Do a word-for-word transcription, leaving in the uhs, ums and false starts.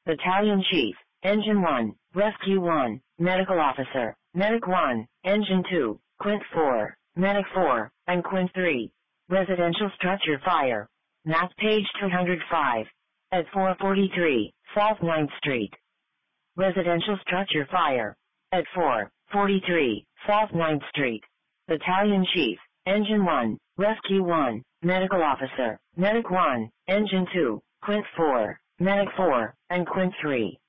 Battalion Chief, Engine one, Rescue one, Medical Officer, Medic one, Engine two, Quint four, Medic four, and Quint three. Residential Structure Fire. Map page two hundred five. At four forty-three, South ninth Street. Residential Structure Fire. At four forty-three, South ninth Street. Battalion Chief, Engine one, Rescue one, Medical Officer, Medic one, Engine two, Quint four, Medic four, and Quint three.